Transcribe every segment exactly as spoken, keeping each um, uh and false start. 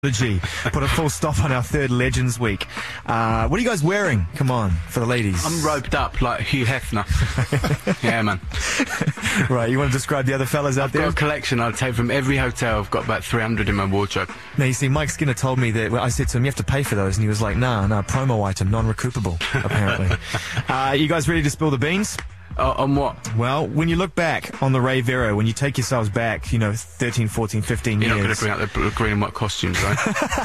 Prodigy put a full stop on our third Legends Week. Uh, what are you guys wearing? Come on, for the ladies. I'm roped up like Hugh Hefner. Yeah, man. Right, you want to describe the other fellas out I've there? got a collection I'd take from every hotel. I've got about three hundred in my wardrobe. Now, you see, Mike Skinner told me that, well, I said to him, you have to pay for those, and he was like, nah, nah, promo item, non-recoupable, apparently. uh, you guys ready to spill the beans? Uh, on what? Well, when you look back on the rave era, when you take yourselves back, you know, thirteen, fourteen, fifteen You're years... not going to bring out the green and white costumes, right?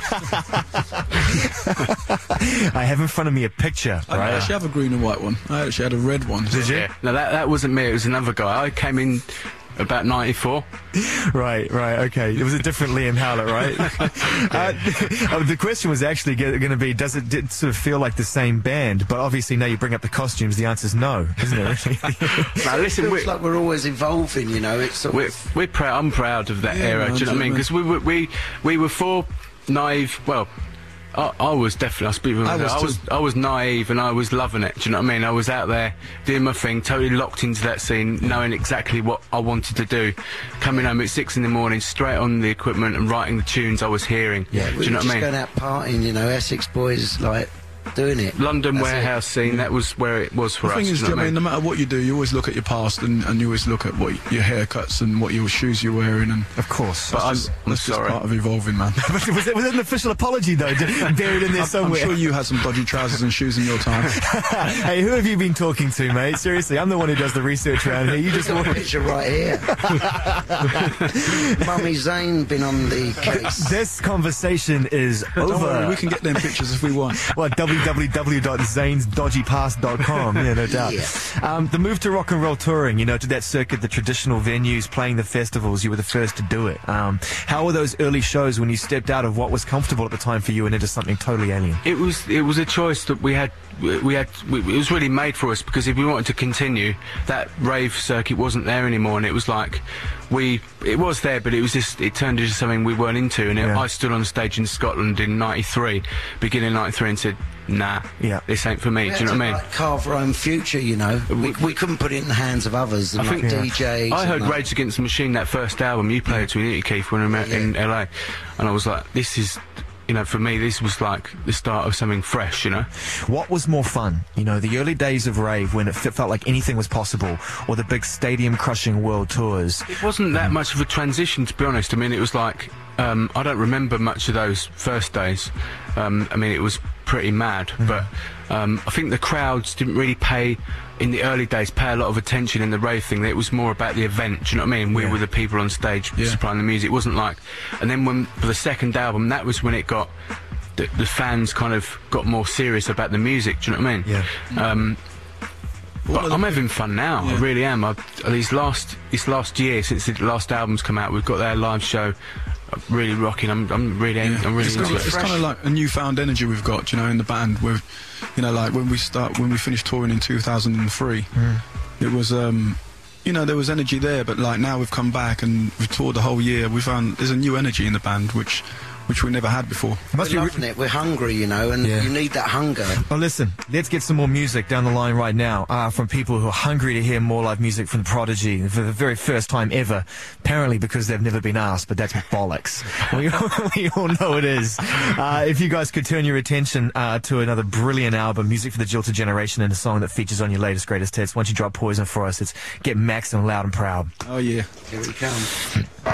I have in front of me a picture, I right? actually have a green and white one. I actually had a red one. Did you? Yeah. No, that, that wasn't me. It was another guy. I came in about ninety-four. Right, right, okay. It was a different Liam Howlett, right? uh, the question was actually going to be, does it, it sort of feel like the same band? But obviously now you bring up the costumes, the answer's no, isn't it? Now, listen, It we're, feels like we're always evolving, you know. It's sort we're, of, we're proud. I'm proud of that Yeah, era. man, Do you know what I mean? Because we were we we were four naive. Well, I, I was definitely. I speak. I I was was, I was I was naive and I was loving it. Do you know what I mean? I was out there doing my thing, totally locked into that scene, knowing exactly what I wanted to do. Coming home at six in the morning, straight on the equipment and writing the tunes I was hearing. yeah, Do we you know were what just I mean? going out partying, you know. Essex boys like doing it. London That's warehouse scene. That was where it was for The us. thing is, do you know I what mean, no matter what you do, you always look at your past and, and you always look at what your haircuts and what your shoes you're wearing, and Of course. But I'm, just, I'm that's just sorry. part of evolving, man. was, it, was it an official apology, though, buried in there I'm somewhere? sure you had some dodgy trousers and shoes in your time. Hey, who have you been talking to, mate? Seriously, I'm the one who does the research around here. You just Got a walk... picture right here. Mummy Zane been on the case. This conversation is Don't over. worry, we can get them pictures if we want. What, w w w dot zanes dodgy past dot com, yeah, no doubt. Yeah. Um, the move to rock and roll touring, you know, to that circuit, the traditional venues, playing the festivals, you were the first to do it. Um, how were those early shows when you stepped out of what was comfortable at the time for you and into something totally alien? It was it was a choice that we had. We had. We, it was really made for us because if we wanted to continue, that rave circuit wasn't there anymore, and it was like we. It was there, but it was just. It turned into something we weren't into, and it, Yeah. I stood on stage in Scotland in ninety-three, beginning of ninety-three, and said, "Nah, Yeah. this ain't for me." We Do had you know to, what I mean? like, carve our own future, you know. We, we couldn't put it in the hands of others. And I like think- Yeah. D Js. I and heard like- Rage Against the Machine, that first album you played to me, Keith, when we met in Yeah. L A, and I was like, "This is." You know, for me, this was like the start of something fresh, you know? What was more fun? You know, the early days of rave when it fe- felt like anything was possible, or the big stadium-crushing world tours? It wasn't that much of a transition, to be honest. I mean, it was like, um, I don't remember much of those first days. Um, I mean, it was pretty mad, but um, I think the crowds didn't really pay, in the early days, pay a lot of attention in the rave thing. It was more about the event, do you know what I mean? We Yeah. were the people on stage Yeah. supplying the music. It wasn't like... And then when, for the second album, that was when it got... The, the fans kind of got more serious about the music, do you know what I mean? Yeah. Um, What but are the- I'm having fun now. I Yeah. really am. I, these last this last year since the last album's come out, we've got their live show. uh, Really rocking. I'm I'm really Yeah. I'm really it's into kind, of, it. it's kind of like a newfound energy we've got, you know, in the band. We're, you know, like when we start, when we finished touring in two thousand three, it was, um, you know, there was energy there, but like now we've come back and we've toured the whole year. We found there's a new energy in the band, which, which we never had before. It must We're be re- loving it. We're hungry, you know, and Yeah. you need that hunger. Well, listen, let's get some more music down the line right now uh, from people who are hungry to hear more live music from Prodigy for the very first time ever. Apparently because they've never been asked, but that's bollocks. we, all, we all know it is. Uh, if you guys could turn your attention uh, to another brilliant album, Music for the Jilted Generation, and a song that features on your latest greatest hits. Once you drop Poison for us, it's Get Max and Loud and Proud. Oh yeah. Here we come.